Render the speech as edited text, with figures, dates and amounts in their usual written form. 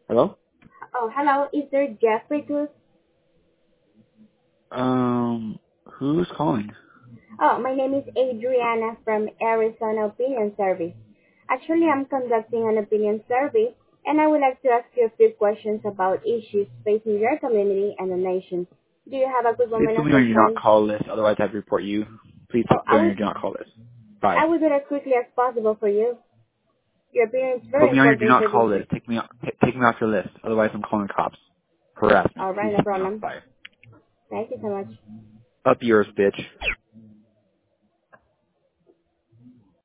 Hello? Oh, hello. Is there Jeffrey Cruz? Who's calling? Oh, my name is Adriana from Arizona Opinion Service. Actually, I'm conducting an opinion survey, and I would like to ask you a few questions about issues facing your community and the nation. Do you have a quick Please moment put of me your on your do not time? call list, otherwise I have to report you. Please Oh, put me on your do not call list. Bye. I will do it as quickly as possible for you. Your opinion is Put very me on your do important not for this. call list. Take me off your list, otherwise I'm calling the cops. Harassment. All Please right, no take me off. problem. Bye. Thank you so much. Up yours, bitch.